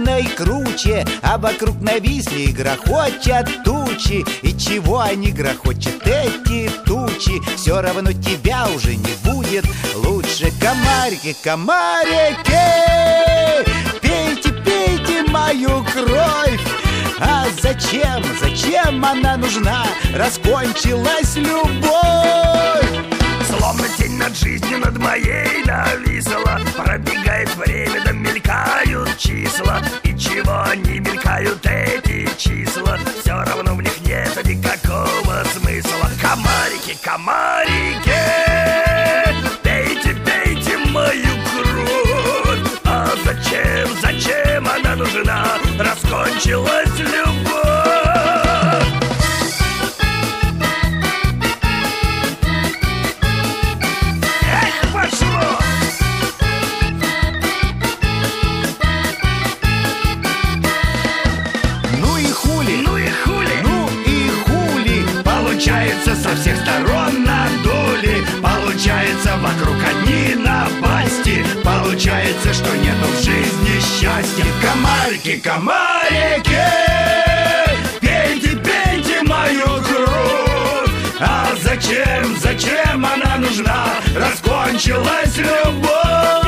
длинной круче, а вокруг нависли и грохочут тучи. И чего они грохочут, эти тучи? Все равно тебя уже не будет лучше. Комарики, комарики, пейте, пейте мою кровь. А зачем она нужна? Раскончилась любовь. Словно тень над жизнью над моей нависла. Пробегает время, да мелькают числа. И чего они мелькают, эти числа? Все равно в них нет никакого смысла. Комарики, комарики, пейте, пейте мою кровь. А зачем она нужна? Раскончилась любовь. Получается, со всех сторон надули. Получается, вокруг одни напасти. Получается, что нету в жизни счастья. Комарики, комарики, пейте, пейте мою кровь. А зачем она нужна? Раскончилась любовь.